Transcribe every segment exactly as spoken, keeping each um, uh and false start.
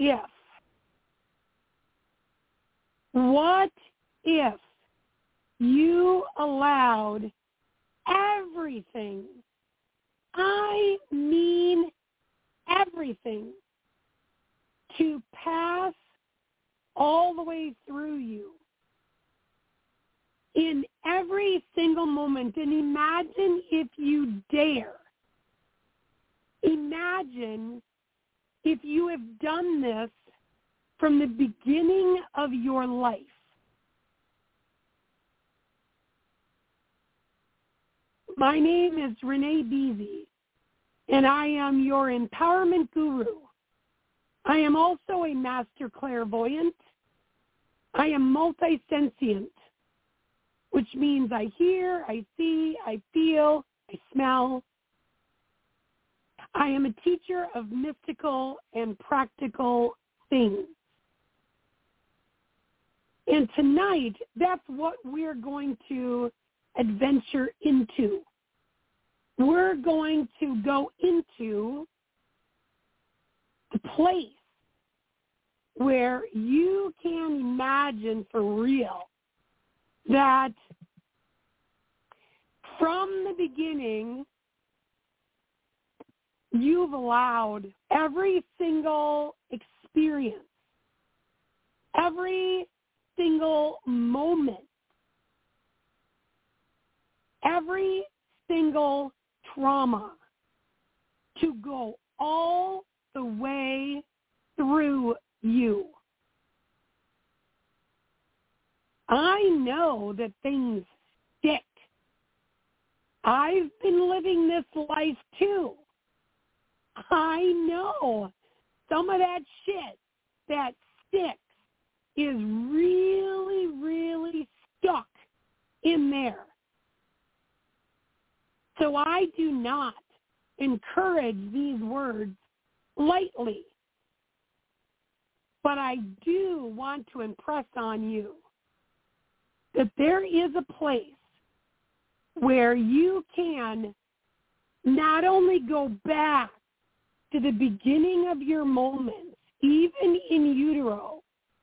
if, what if you allowed everything, I mean everything, to pass all the way through you in every single moment? And imagine, if you dare, imagine if you have done this from the beginning of your life. My name is Renee Beasy, and I am your empowerment guru. I am also a master clairvoyant. I am multisentient, which means I hear, I see, I feel, I smell. I am a teacher of mystical and practical things. And tonight, that's what we're going to adventure into. We're going to go into the place where you can imagine for real that from the beginning, you've allowed every single experience, every single moment, every single trauma to go all the way through you. I know that things stick. I've been living this life too. I know some of that shit that sticks is really, really stuck in there. So I do not encourage these words lightly. But I do want to impress on you that there is a place where you can not only go back to the beginning of your moments, even in utero.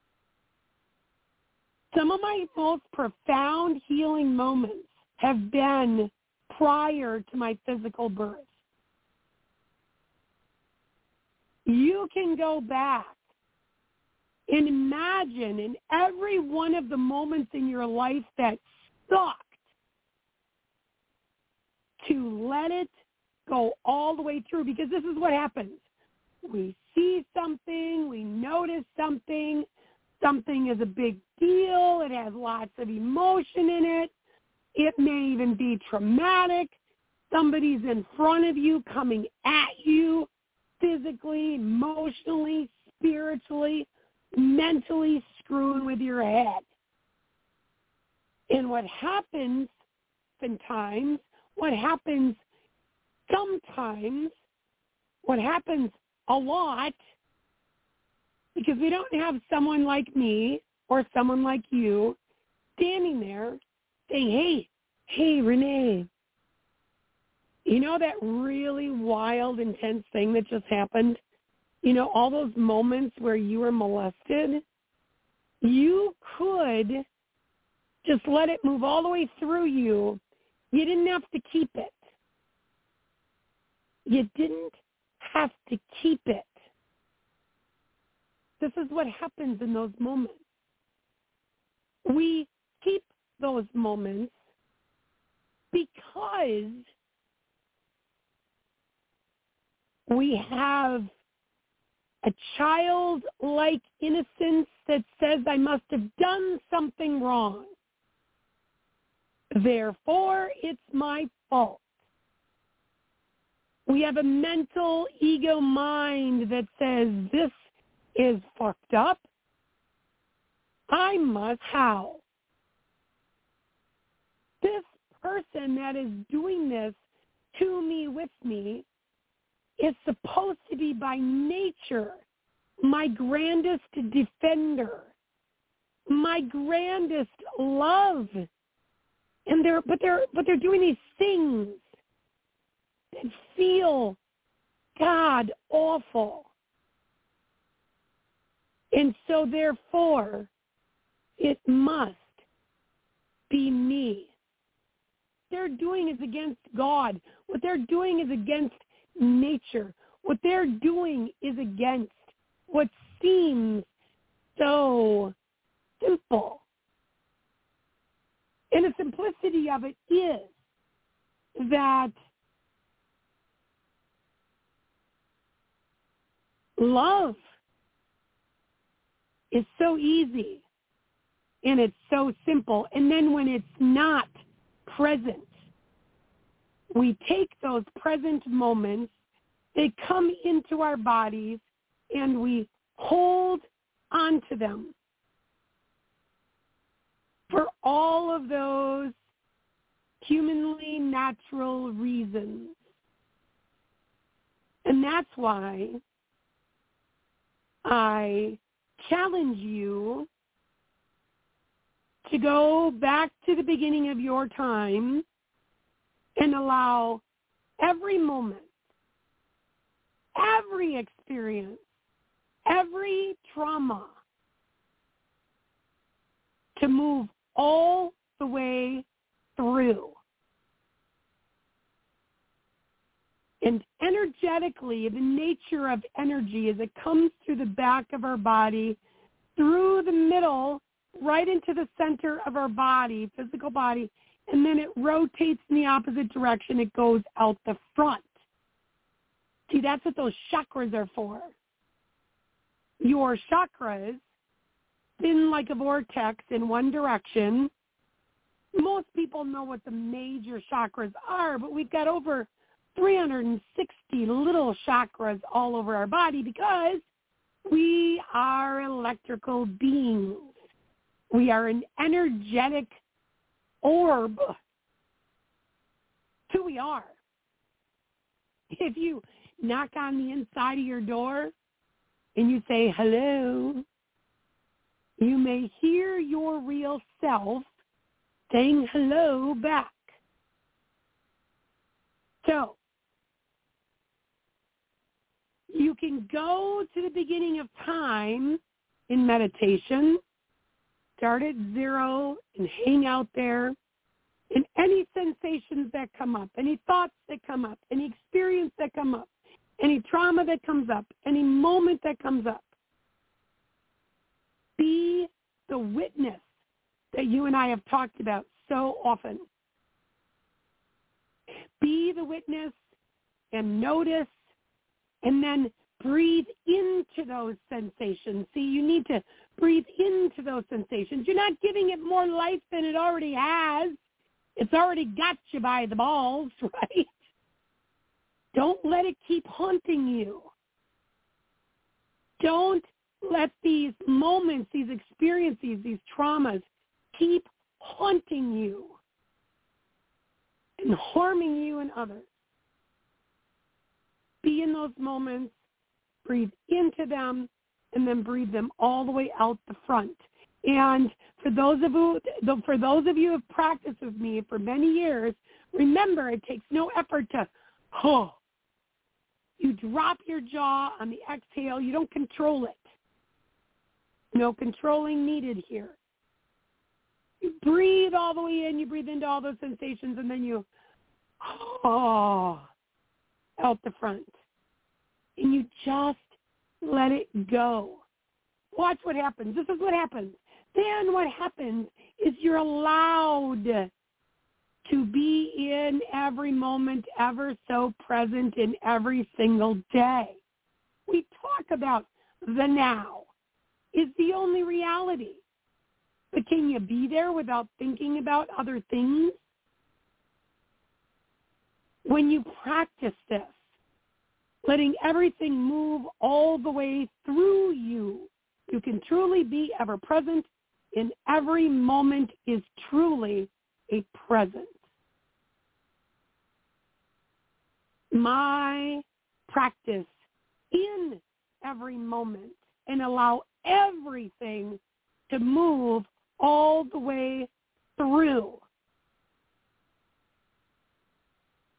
Some of my most profound healing moments have been prior to my physical birth. You can go back and imagine in every one of the moments in your life that sucked to let it go all the way through, because this is what happens. We see something, we notice something, something is a big deal, it has lots of emotion in it, it may even be traumatic, somebody's in front of you coming at you physically, emotionally, spiritually, mentally screwing with your head. And what happens sometimes, what happens sometimes, what happens a lot, because we don't have someone like me or someone like you standing there saying, hey, hey, Renee, you know that really wild, intense thing that just happened? You know, all those moments where you were molested? You could just let it move all the way through you. You didn't have to keep it. You didn't have to keep it. This is what happens in those moments. We keep those moments because we have a childlike innocence that says I must have done something wrong. Therefore, it's my fault. We have a mental ego mind that says this is fucked up. I must howl. This person that is doing this to me, with me, is supposed to be by nature my grandest defender, my grandest love. And they're but they're but they're doing these things that feel God awful. And so therefore, it must be me. What they're doing is against God. What they're doing is against nature. What they're doing is against what seems so simple. And the simplicity of it is that love is so easy and it's so simple. And then when it's not present, we take those present moments, they come into our bodies, and we hold onto them for all of those humanly natural reasons. And that's why I challenge you to go back to the beginning of your time and allow every moment, every experience, every trauma to move all the way through. And energetically, the nature of energy is it comes through the back of our body, through the middle, right into the center of our body, physical body, and then it rotates in the opposite direction. It goes out the front. See, that's what those chakras are for. Your chakras spin like a vortex in one direction. Most people know what the major chakras are, but we've got over three hundred sixty little chakras all over our body because we are electrical beings. We are an energetic orb. That's who we are. If you knock on the inside of your door and you say hello, you may hear your real self saying hello back. So, you can go to the beginning of time in meditation, start at zero and hang out there, and any sensations that come up, any thoughts that come up, any experience that come up, any trauma that comes up, any moment that comes up, be the witness that you and I have talked about so often. Be the witness and notice, and then breathe into those sensations. See, you need to breathe into those sensations. You're not giving it more life than it already has. It's already got you by the balls, right? Don't let it keep haunting you. Don't let these moments, these experiences, these traumas keep haunting you and harming you and others. Be in those moments, breathe into them, and then breathe them all the way out the front. And for those of you, for those of you who have practiced with me for many years, remember it takes no effort to, oh, you drop your jaw on the exhale. You don't control it. No controlling needed here. You breathe all the way in, you breathe into all those sensations, and then you, oh, out the front. And you just let it go. Watch what happens. This is what happens. Then what happens is you're allowed to be in every moment, ever so present in every single day. We talk about the now is the only reality. But can you be there without thinking about other things? When you practice this, letting everything move all the way through you, you can truly be ever present, and every moment is truly a present. My practice in every moment and allow everything to move all the way through.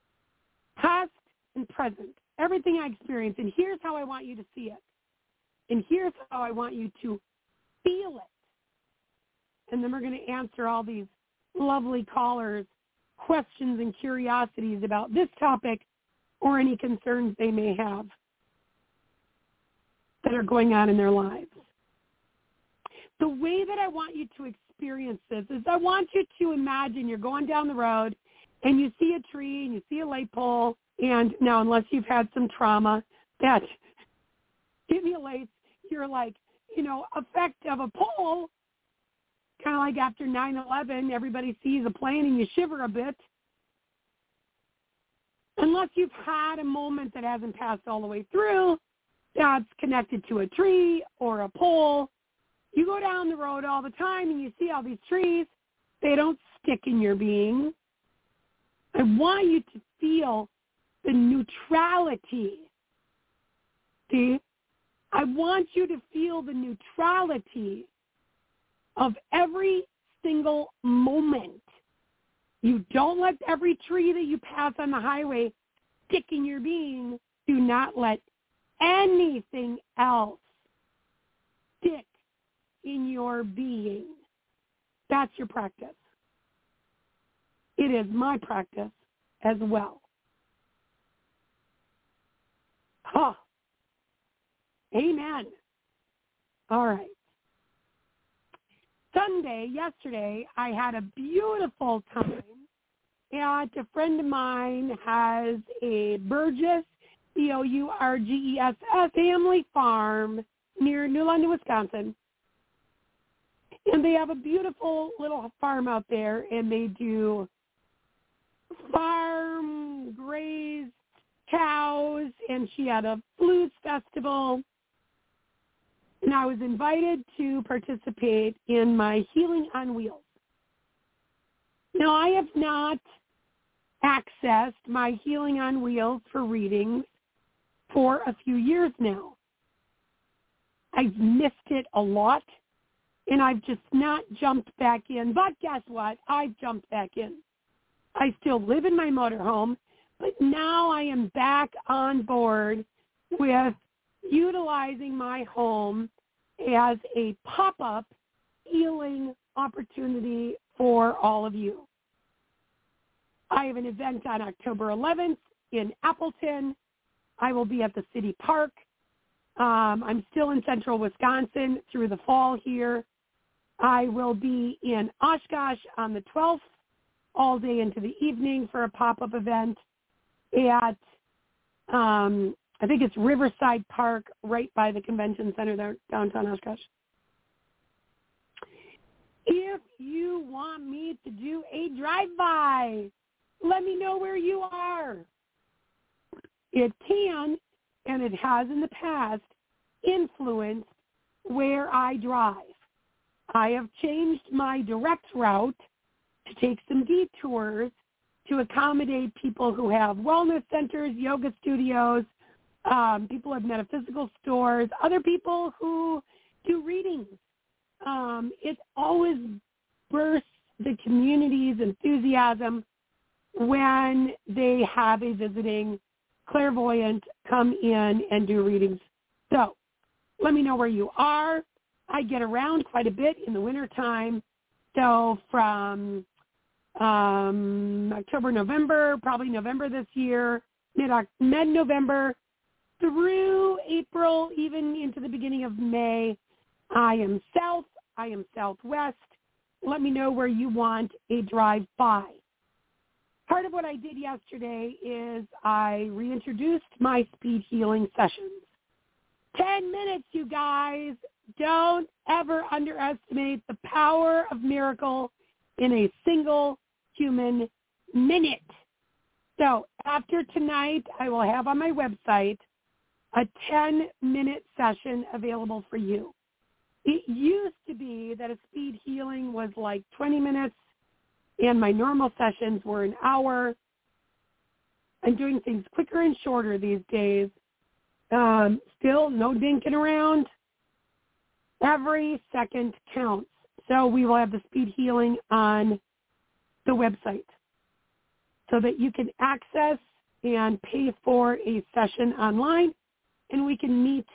Past and present, everything I experience, and here's how I want you to see it. And here's how I want you to feel it. And then we're going to answer all these lovely callers' questions and curiosities about this topic or any concerns they may have that are going on in their lives. The way that I want you to experience this is I want you to imagine you're going down the road and you see a tree and you see a light pole, and now unless you've had some trauma that stimulates your, like, you know, effect of a pole, kind of like after nine eleven, everybody sees a plane and you shiver a bit. Unless you've had a moment that hasn't passed all the way through, that's connected to a tree or a pole. You go down the road all the time and you see all these trees. They don't stick in your being. I want you to feel the neutrality. See? I want you to feel the neutrality of every single moment. You don't let every tree that you pass on the highway stick in your being. Do not let anything else stick in your being. That's your practice. It is my practice as well. Huh. Amen. All right. Sunday, yesterday, I had a beautiful time. And a friend of mine has a Burgess, B O U R G E S S, family farm near New London, Wisconsin. And they have a beautiful little farm out there, and they do farm grazed cows, and she had a flute festival. And I was invited to participate in my Healing on Wheels. Now, I have not accessed my Healing on Wheels for readings for a few years now. I've missed it a lot, and I've just not jumped back in. But guess what? I've jumped back in. I still live in my motorhome, but now I am back on board with utilizing my home as a pop-up healing opportunity for all of you. I have an event on October eleventh in Appleton. I will be at the city park. Um, I'm still in central Wisconsin through the fall here. I will be in Oshkosh on the twelfth, all day into the evening for a pop-up event at, um, I think it's Riverside Park, right by the convention center there, downtown Oshkosh. If you want me to do a drive-by, let me know where you are. It can, and it has in the past, influenced where I drive. I have changed my direct route to take some detours to accommodate people who have wellness centers, yoga studios, um, people who have metaphysical stores, other people who do readings. Um, it always bursts the community's enthusiasm when they have a visiting clairvoyant come in and do readings. So let me know where you are. I get around quite a bit in the wintertime. So from um, October, November, probably November this year, mid mid-November through April, even into the beginning of May, I am south, I am southwest. Let me know where you want a drive-by. Part of what I did yesterday is I reintroduced my speed healing sessions. Ten minutes, you guys. Don't ever underestimate the power of miracle in a single human minute. So after tonight, I will have on my website a ten-minute session available for you. It used to be that a speed healing was like twenty minutes, and my normal sessions were an hour. I'm doing things quicker and shorter these days. Um, still, no dinking around. Every second counts. So we will have the speed healing on the website so that you can access and pay for a session online, and we can meet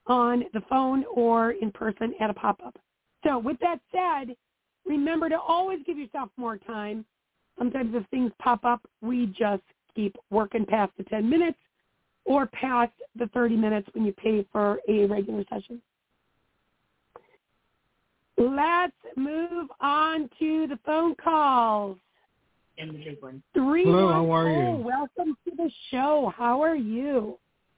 on the phone or in person at a pop-up. So with that said, remember to always give yourself more time. Sometimes if things pop up, we just keep working past the ten minutes or past the thirty minutes when you pay for a regular session. Let's move on to the phone calls. And the big one. Three Hello, one, how are oh, you? welcome to the show. How are you?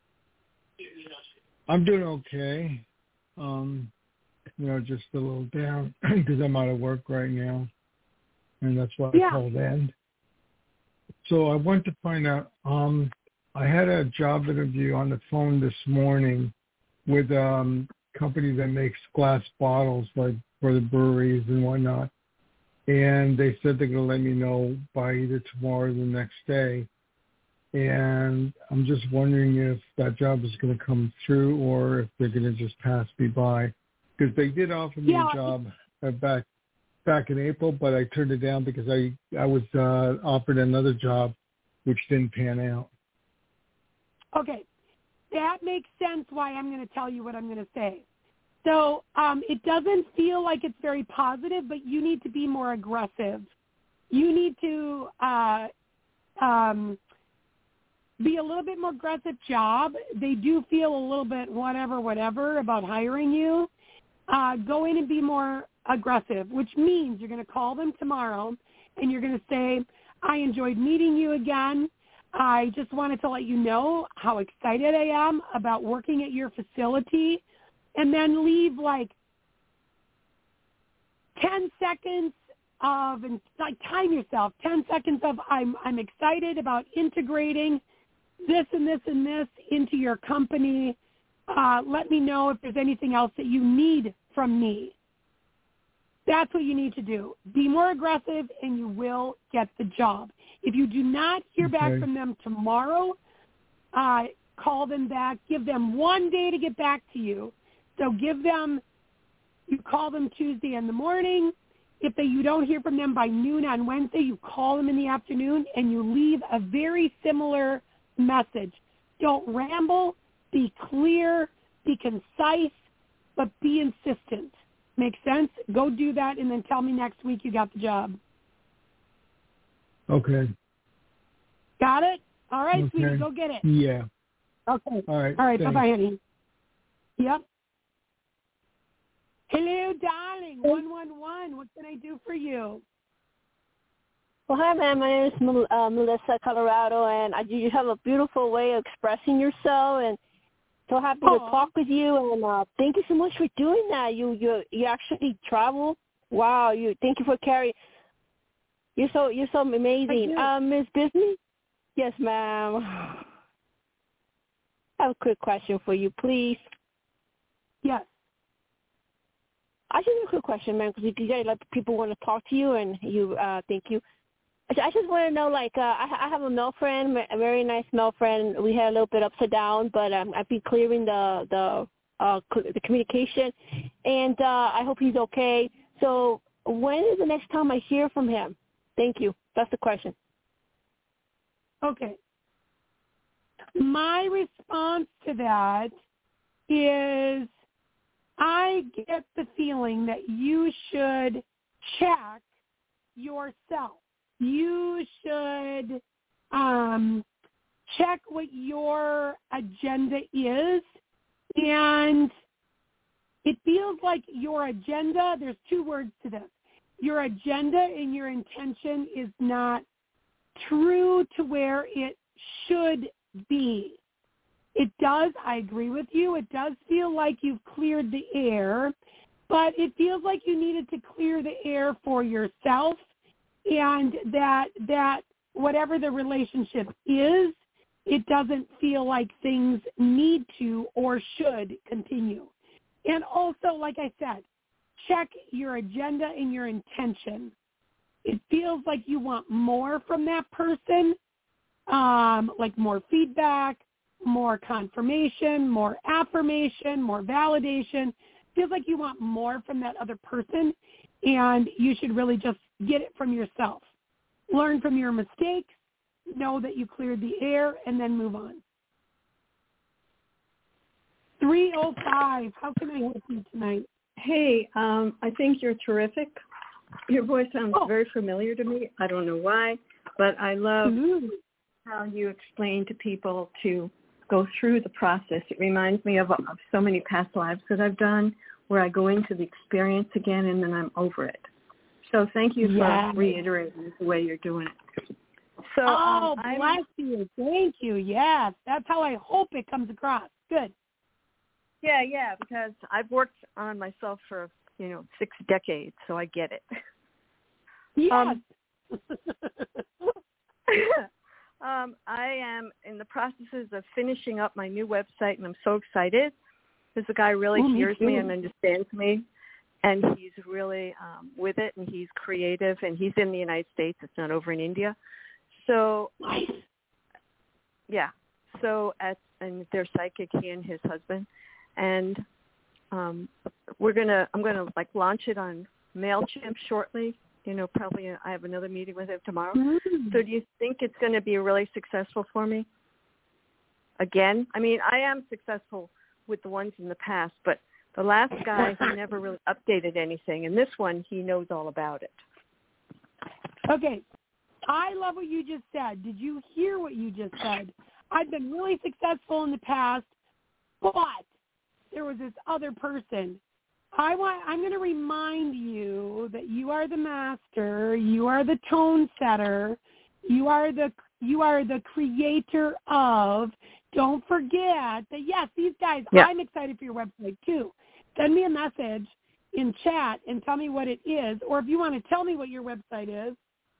I'm doing okay. Um, you know, just a little down because I'm out of work right now, and that's why I Yeah. called in. So I want to find out, um, I had a job interview on the phone this morning with um, a company that makes glass bottles, like for the breweries and whatnot. And they said they're going to let me know by either tomorrow or the next day. And I'm just wondering if that job is going to come through or if they're going to just pass me by. Because they did offer me Yeah. a job uh, back back in April, but I turned it down because I, I was uh, offered another job, which didn't pan out. Okay. That makes sense why I'm going to tell you what I'm going to say. So um, it doesn't feel like it's very positive, but you need to be more aggressive. You need to uh, um, be a little bit more aggressive job. They do feel a little bit whatever, whatever about hiring you. Uh, go in and be more aggressive, which means you're going to call them tomorrow and you're going to say, I enjoyed meeting you again. I just wanted to let you know how excited I am about working at your facility. And then leave like ten seconds of, and like time yourself, ten seconds of I'm I'm excited about integrating this and this and this into your company. Uh, let me know if there's anything else that you need from me. That's what you need to do. Be more aggressive and you will get the job. If you do not hear Okay. back from them tomorrow, uh, call them back. Give them one day to get back to you. So give them, you call them Tuesday in the morning. If they, you don't hear from them by noon on Wednesday, you call them in the afternoon and you leave a very similar message. Don't ramble, be clear, be concise, but be insistent. Make sense? Go do that and then tell me next week you got the job. Okay. Got it? All right, Okay. sweetie, go get it. Yeah. Okay. All right. All right, thanks. bye-bye, honey. Yep. Hello, darling. one one one. What can I do for you? Well, hi, ma'am. My name is Mel- uh, Melissa Colorado, and I, you have a beautiful way of expressing yourself, and so happy Aww. to talk with you. And uh, thank you so much for doing that. You you you actually travel. Wow. You thank you for carrying. You're so you're so amazing, um, Miz Bisney. Yes, ma'am. I have a quick question for you, please. Yes. I just have a quick question, ma'am, because you guys, like, people want to talk to you, and you, uh, thank you. I just want to know, like, uh, I, I have a male friend, a very nice male friend. We had a little bit upside down, but um, I've been clearing the the uh, the communication, and uh, I hope he's okay. So when is the next time I hear from him? Thank you. That's the question. Okay. My response to that is I get the feeling that you should check yourself. You should um, check what your agenda is. And it feels like your agenda, there's two words to this. Your agenda and your intention is not true to where it should be. It does, I agree with you, it does feel like you've cleared the air, but it feels like you needed to clear the air for yourself, and that that whatever the relationship is, it doesn't feel like things need to or should continue. And also, like I said, check your agenda and your intention. It feels like you want more from that person, um, like more feedback, more confirmation, more affirmation, more validation. Feels like you want more from that other person, and you should really just get it from yourself. Learn from your mistakes, know that you cleared the air, and then move on. three oh five. How can I help you tonight? Hey, um, I think you're terrific. Your voice sounds Oh. very familiar to me. I don't know why, but I love Ooh. how you explain to people to go through the process. It reminds me of, of so many past lives that I've done where I go into the experience again and then I'm over it. So thank you Yeah. for reiterating the way you're doing it. So, Oh, um, I'm- bless you. Thank you. Yes, that's how I hope it comes across. Good. Yeah, yeah, because I've worked on myself for, you know, six decades, so I get it. Yes. Um, um, I am in the processes of finishing up my new website, and I'm so excited because the guy really Oh, me hears me too. and understands me, and he's really um, with it, and he's creative, and he's in the United States. It's not over in India. So, Nice. yeah. So, at and they're psychic, he and his husband, and um, we're gonna. I'm gonna like launch it on MailChimp shortly. You know, probably I have another meeting with him tomorrow. Mm. So do you think it's going to be really successful for me? Again, I mean, I am successful with the ones in the past, but the last guy, he never really updated anything. And this one, he knows all about it. Okay. I love what you just said. Did you hear what you just said? I've been really successful in the past, but there was this other person. I want, I'm going to remind you that you are the master, you are the tone setter, you are the you are the creator of. Don't forget that, yes, these guys, Yeah. I'm excited for your website too. Send me a message in chat and tell me what it is, or if you want to tell me what your website is,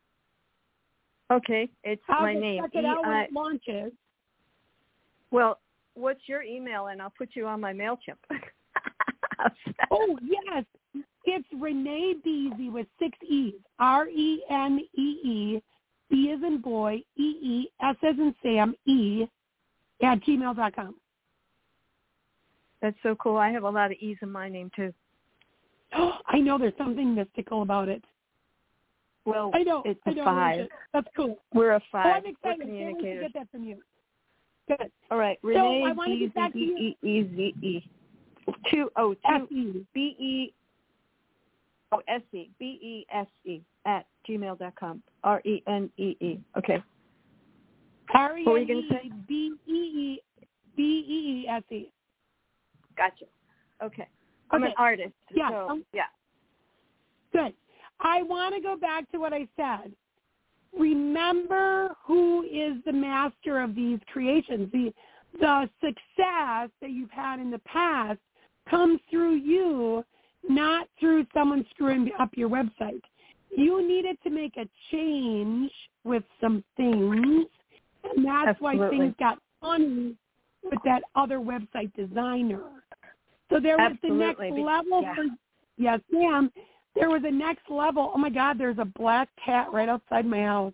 Okay, it's I'll my just name. check it out when E I it launches. Well, what's your email, and I'll put you on my MailChimp. Oh, yes. It's Renee Beasy with six E's. R E N E E, B as in boy, E E, S as in Sam, E, at gmail dot com. That's so cool. I have a lot of E's in my name, too. Oh, I know there's something mystical about it. Well, I know. it's I a know. five. That's cool. We're a Oh, five. I'm excited. We're I can't wait to communicators. get that from you. Good. All right, So, Renee I wanna B get back to you. Z E E Z E. Two oh S two E. B E oh S E B E S E at gmail dot com. R E N E E. Okay. R E What were you N gonna E say? B E E B E E S E. Gotcha. Okay. I'm an Okay. artist. Yeah, So, um, yeah. Good. I want to go back to what I said. Remember who is the master of these creations. The the success that you've had in the past comes through you, not through someone screwing up your website. You needed to make a change with some things, and that's why Absolutely. things got funny with that other website designer. So there was Absolutely. the next level Yeah. for, yes, ma'am. There was a next level. Oh, my God, there's a black cat right outside my house.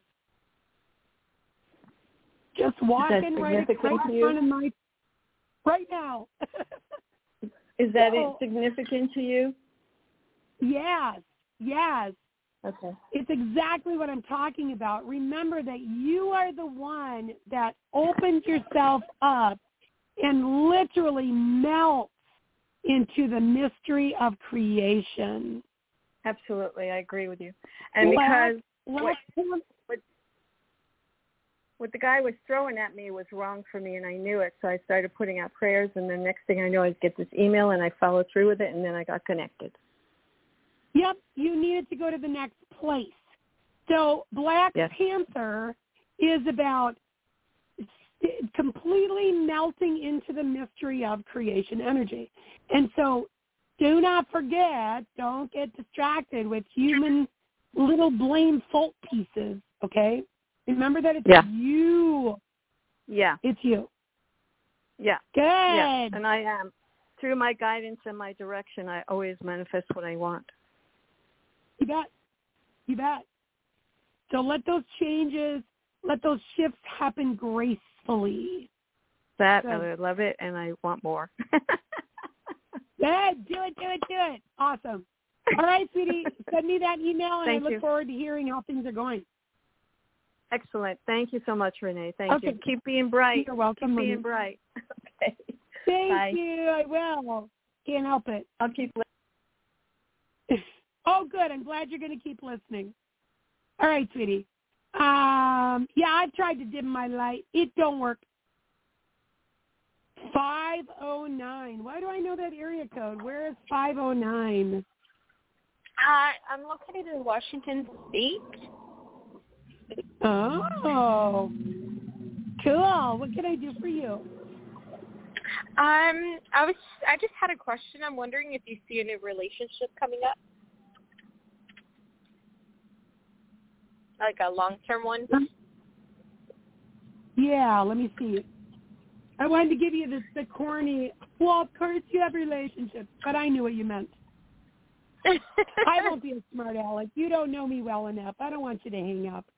Just walking right significant right to in you? front of my, right now. Is that So- significant to you? Yes, yes. Okay. It's exactly what I'm talking about. Remember that you are the one that opens yourself up and literally melts into the mystery of creation. Absolutely. I agree with you. And Black- because black- what, what the guy was throwing at me was wrong for me, and I knew it, so I started putting out prayers, and the next thing I know, I get this email, and I followed through with it, and then I got connected. Yep, you needed to go to the next place. So Black Yes. Panther is about completely melting into the mystery of creation energy. And so do not forget, don't get distracted with human little blame fault pieces, okay? Remember that it's Yeah. you. Yeah. It's you. Yeah. Good. Yeah. And I am. Through my guidance and my direction, I always manifest what I want. You bet. You bet. So let those changes, let those shifts happen gracefully. That, Good. I love it, and I want more. Good. Do it, do it, do it. Awesome. All right, sweetie. Send me that email, and Thank I look you. forward to hearing how things are going. Excellent. Thank you so much, Renee. Thank Okay. you. Keep being bright. You're welcome, Keep being Renee. bright. Okay. Thank Bye. you. I will. Can't help it. I'll keep listening. Oh, good. I'm glad you're going to keep listening. All right, sweetie. Um, yeah, I've tried to dim my light. It don't work. five oh nine. Why do I know that area code? Where is five oh nine? Uh, I'm located in Washington State. Oh, cool. What can I do for you? Um, I was I just had a question. I'm wondering if you see a new relationship coming up, like a long-term one. Yeah, let me see. I wanted to give you the, the corny, well, of course you have relationships, but I knew what you meant. I won't be a smart aleck. You don't know me well enough. I don't want you to hang up.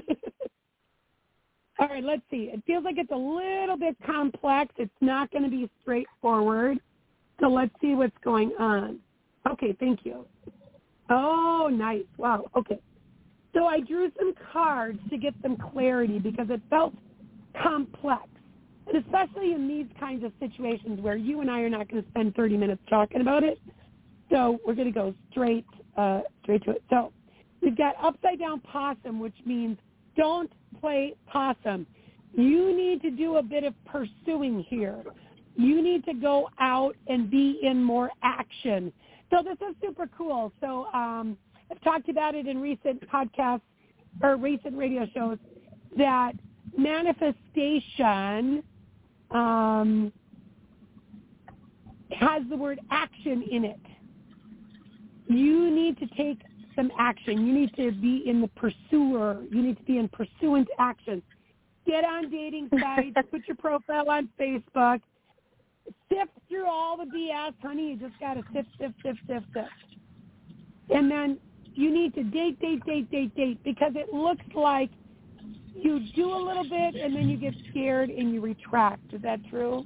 All right, let's see. It feels like it's a little bit complex. It's not going to be straightforward. So let's see what's going on. Okay, thank you. Oh, nice. Wow. Okay. So I drew some cards to get some clarity because it felt complex. And especially in these kinds of situations where you and I are not going to spend thirty minutes talking about it. So we're going to go straight uh, straight to it. So we've got upside down possum, which means don't play possum. You need to do a bit of pursuing here. You need to go out and be in more action. So this is super cool. So um, I've talked about it in recent podcasts or recent radio shows that manifestation um, has the word action in it. You need to take some action. You need to be in the pursuer. You need to be in pursuant action. Get on dating sites. Put your profile on Facebook. Sift through all the B S, honey. You just got to sift, sift, sift, sift, sift. And then you need to date, date, date, date, date, because it looks like you do a little bit and then you get scared and you retract. Is that true?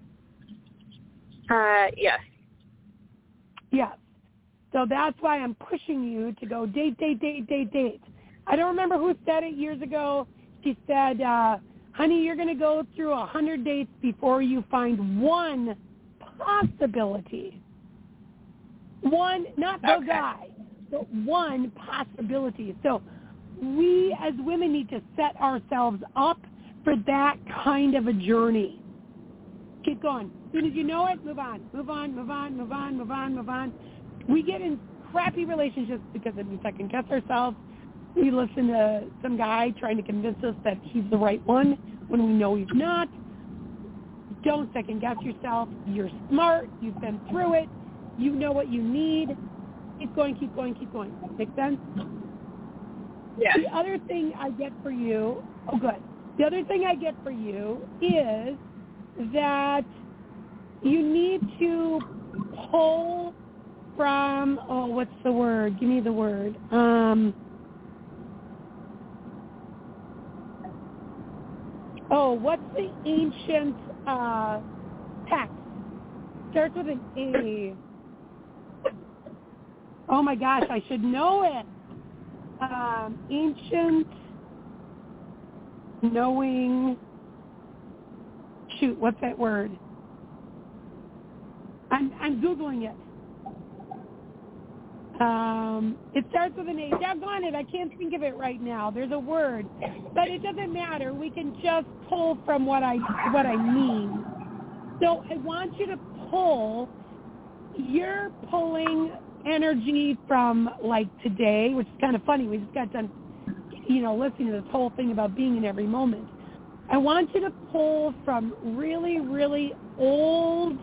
Uh, yes. Yes. So that's why I'm pushing you to go date, date, date, date, date. I don't remember who said it years ago. She said, uh, honey, you're going to go through a hundred dates before you find one possibility. One, not the okay. guy, but one possibility. So we as women need to set ourselves up for that kind of a journey. Keep going. As soon as you know it, move on, move on, move on, move on, move on, move on. We get in crappy relationships because we second guess ourselves. We listen to some guy trying to convince us that he's the right one when we know he's not. Don't second guess yourself. You're smart. You've been through it. You know what you need. Keep going, keep going, keep going. Make sense? Yeah. The other thing I get for you, oh good. The other thing I get for you is that you need to pull from, oh, what's the word? Give me the word. Um, oh, what's the ancient uh, text? Starts with an A. Oh, my gosh, I should know it. Um, ancient knowing, shoot, what's that word? I'm, I'm Googling it. Um, it starts with an A. Doggone it, I can't think of it right now. There's a word, but it doesn't matter. We can just pull from what I what I mean. So I want you to pull. You're pulling energy from like today, which is kind of funny. We just got done, you know, listening to this whole thing about being in every moment. I want you to pull from really, really old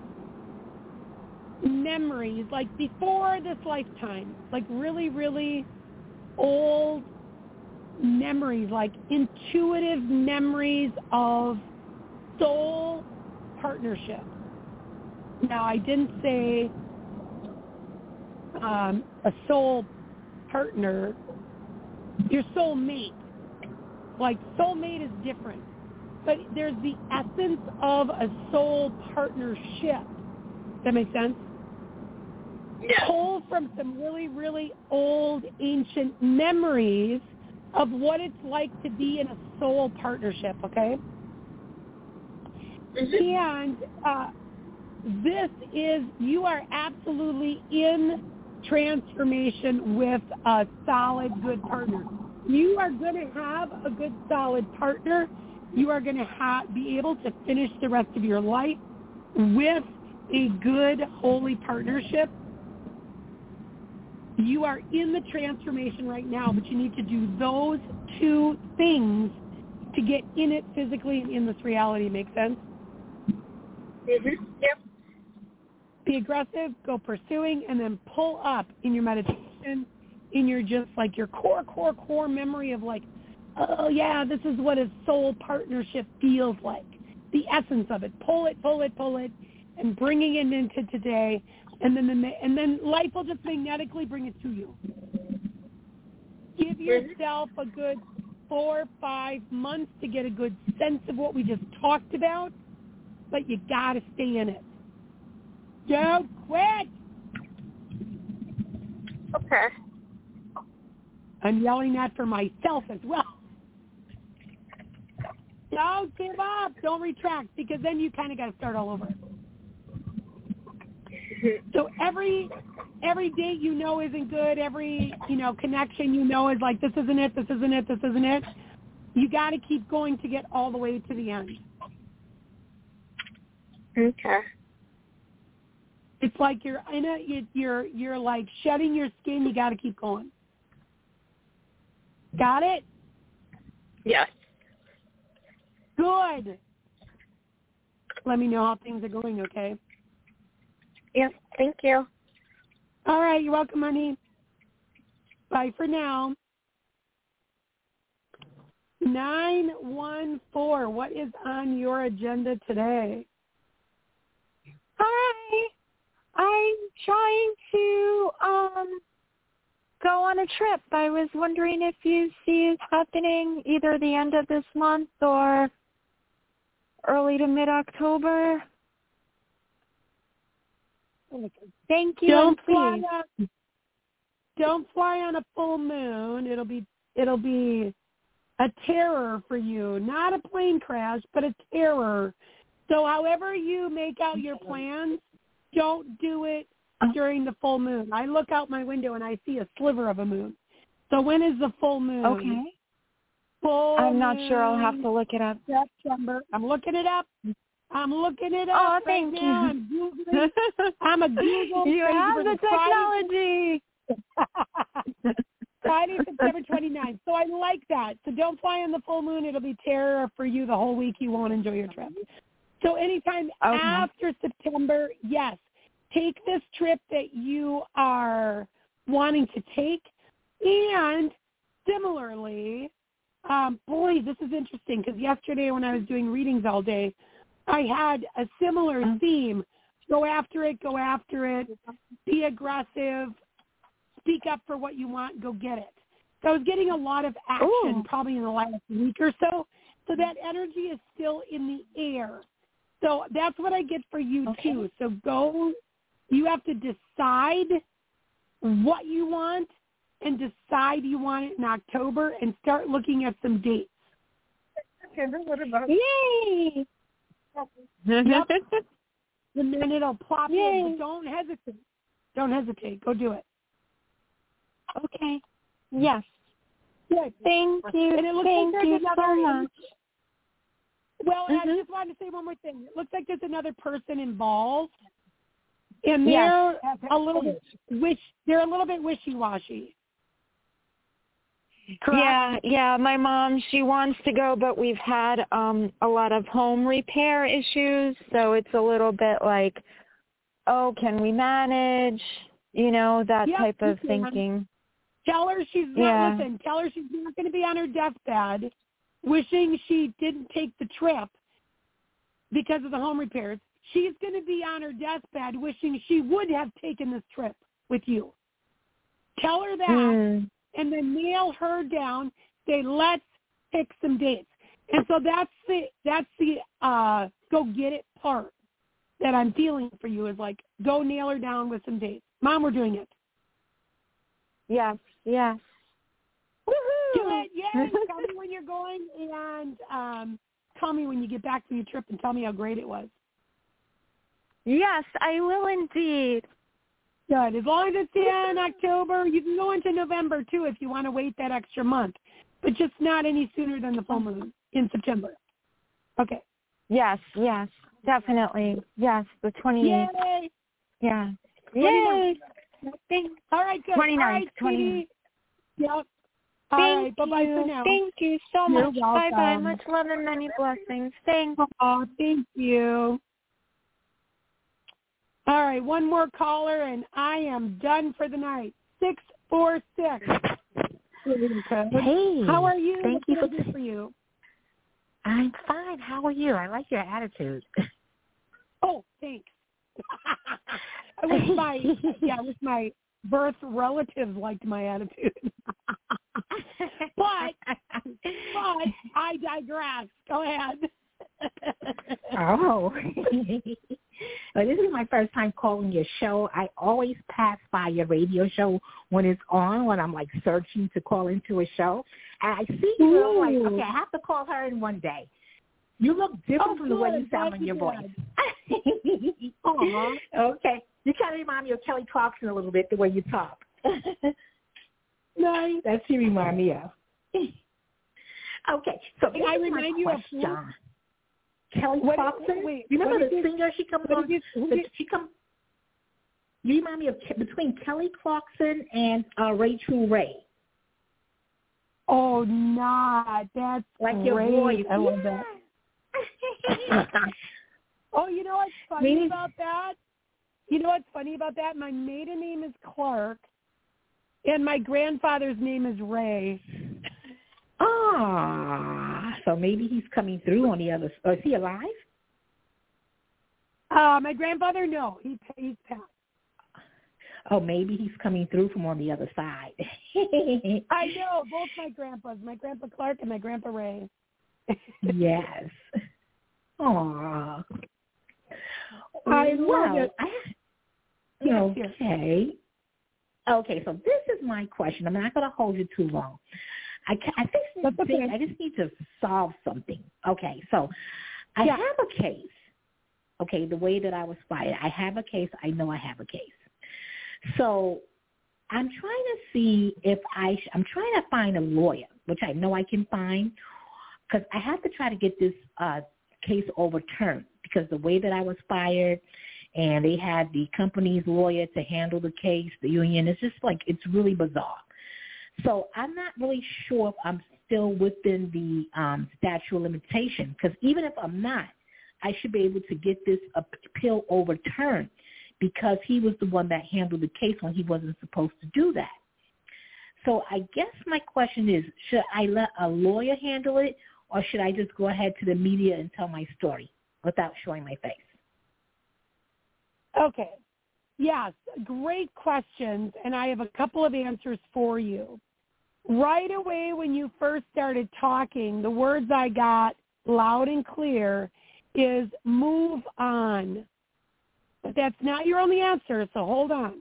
memories, like before this lifetime, like really, really old memories, like intuitive memories of soul partnership. Now, I didn't say um, a soul partner, your soul mate. Like soulmate is different, but there's the essence of a soul partnership. Does that make sense? Yeah. Pull from some really, really old, ancient memories of what it's like to be in a soul partnership, okay? And uh, this is, you are absolutely in transformation with a solid, good partner. You are going to have a good, solid partner. You are going to ha- be able to finish the rest of your life with a good, holy partnership. You are in the transformation right now, but you need to do those two things to get in it physically and in this reality. Make sense? Mm-hmm. Yep. Be aggressive, go pursuing, and then pull up in your meditation, in your just like your core, core, core memory of like, oh yeah, this is what a soul partnership feels like. The essence of it. Pull it, pull it, pull it, and bringing it into today. And then, the, and then life will just magnetically bring it to you. Give yourself a good four or five months to get a good sense of what we just talked about, but you got to stay in it. Don't quit. Okay. I'm yelling that for myself as well. Don't give up. Don't retract, because then you kind of got to start all over. So every every date you know isn't good, every, you know, connection you know is like, this isn't it, this isn't it, this isn't it. You got to keep going to get all the way to the end. Okay. It's like you're in a, you're you're like shedding your skin. You got to keep going. Got it? Yes. Good. Let me know how things are going, okay? Yes. Thank you. All right. You're welcome, honey. Bye for now. nine one four, what is on your agenda today? Hi. I'm trying to um go on a trip. I was wondering if you see it happening either the end of this month or early to mid-October. Thank you. Don't and fly please. on, don't fly on a full moon. It'll be it'll be a terror for you. Not a plane crash, but a terror. So however you make out your plans, don't do it during the full moon. I look out my window and I see a sliver of a moon. So when is the full moon? Okay. Full I'm not moon, sure. I'll have to look it up. September. I'm looking it up. I'm looking it up Oh, right thank now. you. I'm Googling. I'm a Google. You have the technology. Friday, September twenty-ninth. So I like that. So don't fly on the full moon. It'll be terror for you the whole week. You won't enjoy your trip. So anytime Okay. after September, yes, take this trip that you are wanting to take. And similarly, um, boy, this is interesting because yesterday when I was doing readings all day, I had a similar theme. Go after it, go after it, be aggressive, speak up for what you want, go get it. So I was getting a lot of action Ooh. probably in the last week or so. So that energy is still in the air. So that's what I get for you Okay. too. So go, you have to decide what you want and decide you want it in October and start looking at some dates. What about Yay! Yep. And then it'll plop Yay. in. But don't hesitate. Don't hesitate. Go do it. Okay. Yes. Good. Thank you. And it looks Thank like you there's so another. much. Well, and Mm-hmm. I just wanted to say one more thing. It looks like there's another person involved, and Yes. they're a little bit wish. They're a little bit wishy-washy. Correct? Yeah, yeah. My mom, she wants to go, but we've had um a lot of home repair issues, so it's a little bit like, oh, can we manage? You know, that Yep, type you of can. thinking. Tell her she's not. Yeah. Listen. Tell her she's not going to be on her deathbed, wishing she didn't take the trip because of the home repairs. She's going to be on her deathbed, wishing she would have taken this trip with you. Tell her that. Mm. And then nail her down. Say, let's pick some dates. And so that's the that's the uh, go get it part that I'm feeling for you is like go nail her down with some dates. Mom, we're doing it. Yes, yes. Do Woohoo! it, yay! Tell me when you're going, and um, call me when you get back from your trip and tell me how great it was. Yes, I will indeed. Good. As long as it's in October, you can go into November, too, if you want to wait that extra month. But just not any sooner than the full moon in September. Okay. Yes, yes, definitely. Yes, the twenty-eighth. Yay! Yeah. Yay! Thank- All right, good. twenty-ninth, All right, twenty-ninth. Yep. All Thank right, bye-bye you. for now. Thank you so You're much. Bye-bye. welcome. Much love and many blessings. Thanks. Oh, thank you. All right, one more caller, and I am done for the night. Six four six. Hey, how are you? Thank what you for, can I do for you. I'm fine. How are you? I like your attitude. Oh, thanks. I wish my yeah, I wish my birth relatives liked my attitude. but but I digress. Go ahead. Oh. Well, this is my first time calling your show. I always pass by your radio show when it's on, when I'm like searching to call into a show. And I see you, and I'm like, okay, I have to call her in one day. You look different oh, from the way you sound Glad in your you voice. Uh-huh. Okay. You kind of remind me of Kelly Clarkson a little bit, the way you talk. Nice. That's who you remind me of. Okay, so this I is remind my you question. of who? Kelly What, Clarkson. wait, You remember what the you, singer? She comes on. You, the, she come. You remind me of between Kelly Clarkson and uh, Rachel Ray. Oh, not that's like great. your voice. I love yeah. that. Oh, you know what's funny Maybe. about that? You know what's funny about that? My maiden name is Clark, and my grandfather's name is Ray. Ah, so maybe he's coming through on the other. Oh, is he alive? Uh, my grandfather, no, he he's passed. Oh, maybe he's coming through from on the other side. I know both my grandpas, my grandpa Clark and my grandpa Ray. Yes. Aw. I well, love it. I, Yes, okay. Okay, so this is my question. I'm not going to hold you too long. I, ca- I, just, okay. think, I just need to solve something. Okay, so I yeah. have a case. Okay, the way that I was fired. I have a case. I know I have a case. So I'm trying to see if I sh- – I'm trying to find a lawyer, which I know I can find, because I have to try to get this uh, case overturned because the way that I was fired and they had the company's lawyer to handle the case, the union, it's just like it's really bizarre. So I'm not really sure if I'm still within the um, statute of limitation, because even if I'm not, I should be able to get this appeal overturned because he was the one that handled the case when he wasn't supposed to do that. So I guess my question is, should I let a lawyer handle it, or should I just go ahead to the media and tell my story without showing my face? Okay. Yes, great questions, and I have a couple of answers for you. Right away when you first started talking, the words I got loud and clear is move on. But that's not your only answer, so hold on.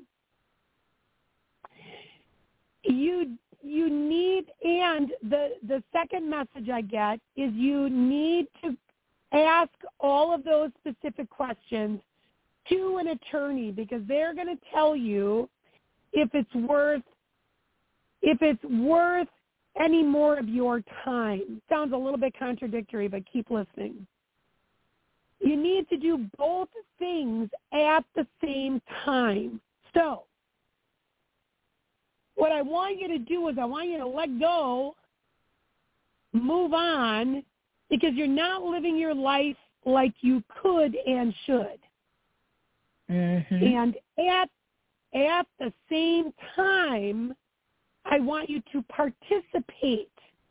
You you need, and the, the second message I get is you need to ask all of those specific questions to an attorney, because they're going to tell you if it's worth if it's worth any more of your time. Sounds a little bit contradictory, but keep listening. You need to do both things at the same time. So what I want you to do is I want you to let go, move on, because you're not living your life like you could and should. Mm-hmm. And at at the same time, I want you to participate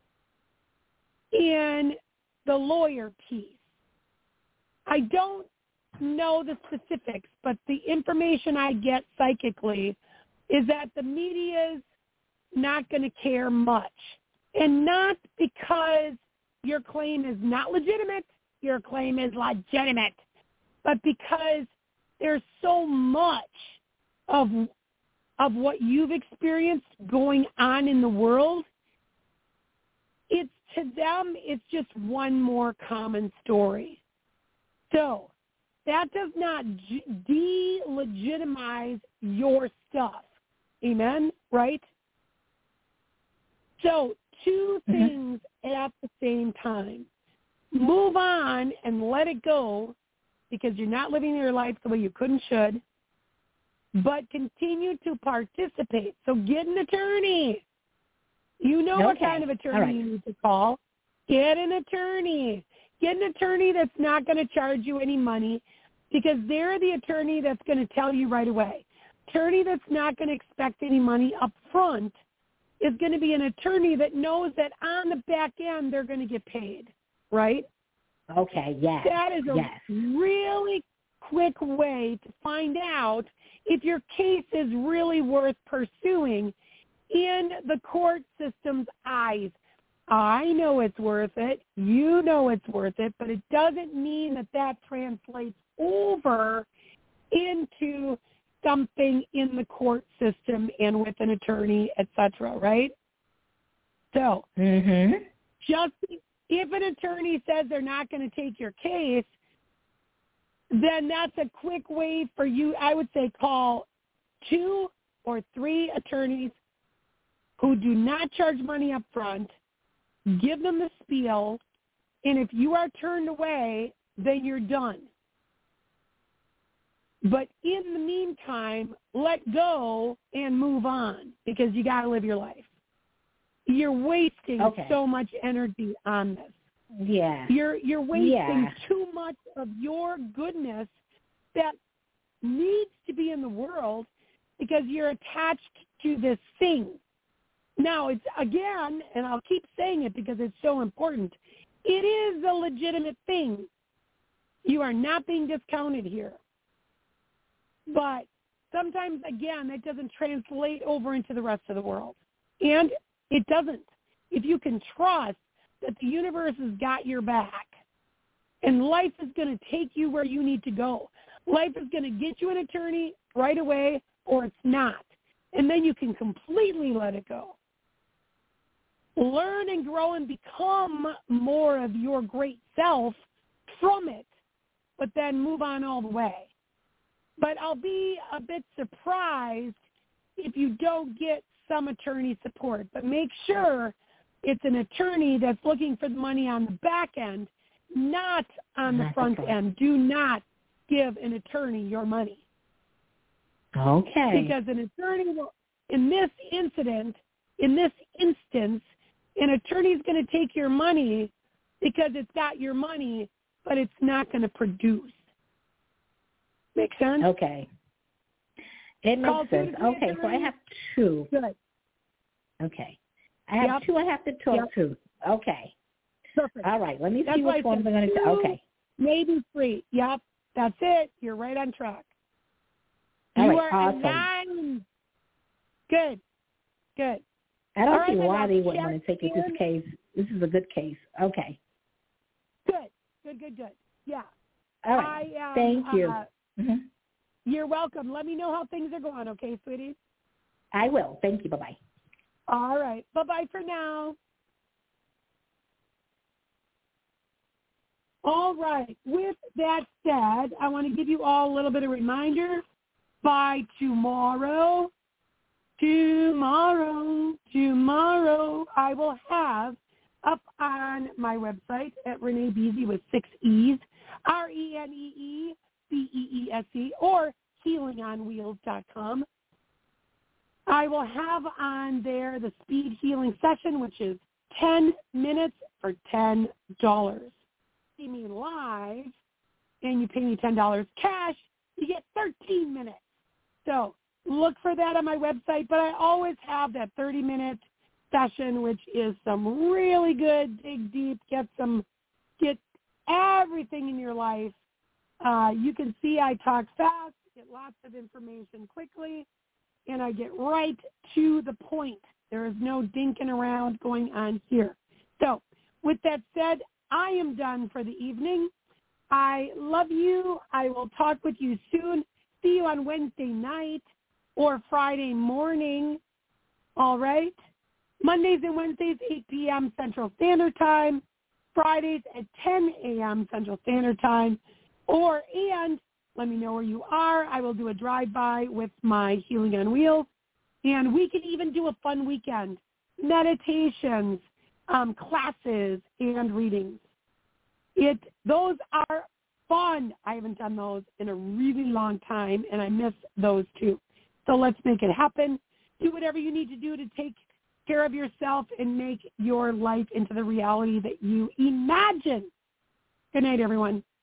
in the lawyer piece. I don't know the specifics, but the information I get psychically is that the media's not going to care much. And not because your claim is not legitimate, your claim is legitimate, but because there's so much of of what you've experienced going on in the world. It's to them, it's just one more common story. So that does not delegitimize your stuff. Amen? Right? So two things mm-hmm. at the same time. Move on and let it go because you're not living your life the way you could and should, but continue to participate. So get an attorney. You know okay. what kind of attorney right. you need to call. Get an attorney. Get an attorney that's not going to charge you any money because they're the attorney that's going to tell you right away. Attorney that's not going to expect any money up front is going to be an attorney that knows that on the back end they're going to get paid, right? Okay, yes. That is a yes. really quick way to find out if your case is really worth pursuing in the court system's eyes. I know it's worth it. You know it's worth it, but it doesn't mean that that translates over into something in the court system and with an attorney, et cetera, right? So mm-hmm. just if an attorney says they're not going to take your case, then that's a quick way for you, I would say, call two or three attorneys who do not charge money up front, give them the spiel, and if you are turned away, then you're done. But in the meantime, let go and move on because you got to live your life. You're wasting okay. so much energy on this. Yeah. You're you're wasting yeah. too much of your goodness that needs to be in the world because you're attached to this thing. Now, it's again, and I'll keep saying it because it's so important, it is a legitimate thing. You are not being discounted here. But sometimes, again, that doesn't translate over into the rest of the world. And it doesn't. If you can trust that the universe has got your back and life is going to take you where you need to go. Life is going to get you an attorney right away or it's not. And then you can completely let it go. Learn and grow and become more of your great self from it, but then move on all the way. But I'll be a bit surprised if you don't get some attorney support. But make sure it's an attorney that's looking for the money on the back end, not on the front end. Do not give an attorney your money. Okay. Because an attorney will, in this incident, in this instance, an attorney is going to take your money because it's got your money, but it's not going to produce. Make sense? Okay. It makes Call sense. Okay, so I have two. Good. Okay. I have yep. two I have to talk yep. to. Okay. Perfect. All right. Let me that's see which ones I'm going to do. Okay. Maybe three. Yep. That's it. You're right on track. All you right. are Awesome. a nine. Good. Good. I don't All see right, why they wouldn't check want to take it in. this case. This is a good case. Okay. Good. Good, good, good. Yeah. All right. I, um, Thank you. Uh, mm-hmm. You're welcome. Let me know how things are going, okay, sweetie? I will. Thank you. Bye-bye. All right. Bye-bye for now. All right. With that said, I want to give you all a little bit of reminder. By tomorrow, tomorrow, tomorrow, I will have up on my website at Renee Beese with six E's, R E N E E B E E S E, or healing on wheels dot com. I will have on there the speed healing session, which is ten minutes for ten dollars. See me live, and you pay me ten dollars cash, you get thirteen minutes. So look for that on my website, but I always have that thirty-minute session, which is some really good, dig deep, get some, get everything in your life. Uh, you can see I talk fast, get lots of information quickly, and I get right to the point. There is no dinking around going on here. So with that said, I am done for the evening. I love you. I will talk with you soon. See you on Wednesday night or Friday morning. All right? Mondays and Wednesdays, eight p.m. Central Standard Time. Fridays at ten a.m. Central Standard Time. Or, and let me know where you are. I will do a drive-by with my Healing on Wheels. And we can even do a fun weekend. Meditations, um, classes, and readings. It Those are fun. I haven't done those in a really long time, and I miss those too. So let's make it happen. Do whatever you need to do to take care of yourself and make your life into the reality that you imagine. Good night, everyone.